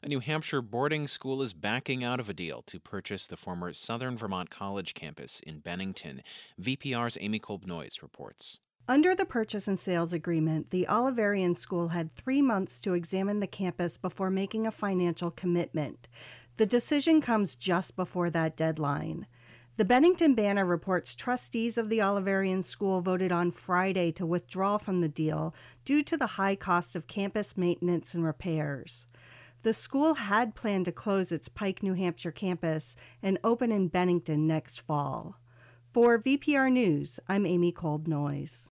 A New Hampshire boarding school is backing out of a deal to purchase the former Southern Vermont College campus in Bennington. VPR's Amy Kolb-Noyes reports. Under the purchase and sales agreement, the Oliverian School had 3 months to examine the campus before making a financial commitment. The decision comes just before that deadline. The Bennington Banner reports trustees of the Oliverian School voted on Friday to withdraw from the deal due to the high cost of campus maintenance and repairs. The school had planned to close its Pike, New Hampshire campus and open in Bennington next fall. For VPR News, I'm Amy Kolb-Noyes.